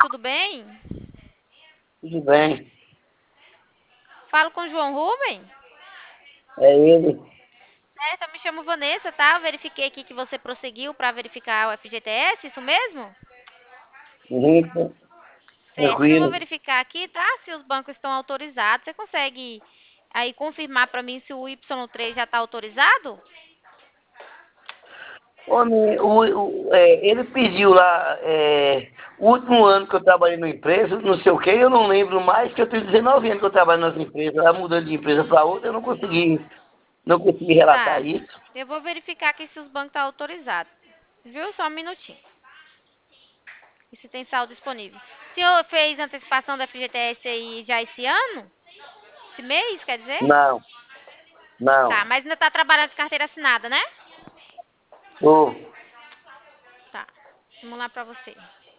tudo bem? Tudo bem. Falo com o João Rubem. É ele. Certo, eu me chamo Vanessa, tá? Eu verifiquei aqui que você prosseguiu para verificar o FGTS, isso mesmo? Limpo, Certo, então eu vou tranquilo. verificar aqui, tá? Se os bancos estão autorizados. Você consegue aí confirmar para mim se o Y3 já está autorizado? Homem, ele pediu lá, o último ano que eu trabalhei na empresa, não sei o que, eu não lembro mais, que eu tenho 19 anos que eu trabalho nessa empresa. Ela mudando de empresa para outra, eu não consegui relatar Tá. isso. Eu vou verificar aqui se os bancos estão autorizados. Viu? Só um minutinho. E se tem saldo disponível. O senhor fez antecipação do FGTS aí já esse ano? Esse mês, quer dizer? Não, Tá, não. mas ainda tá trabalhando de carteira assinada, né? Ô, Tá. Vamos lá pra você.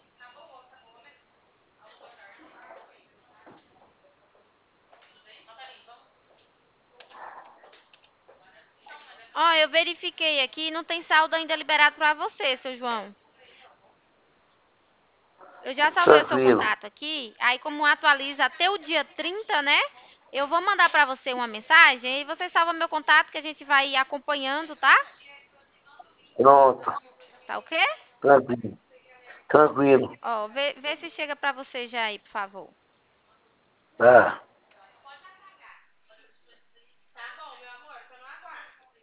Ó, eu verifiquei aqui, não tem saldo ainda liberado pra você, seu João. Eu já salvei o seu tranquilo. contato aqui, aí como atualiza até o dia 30, né? Eu vou mandar pra você uma mensagem e você salva meu contato que a gente vai acompanhando, tá? Pronto. Tá ok? Tranquilo. Tranquilo. Ó, vê se chega pra você já aí, por favor. Tá.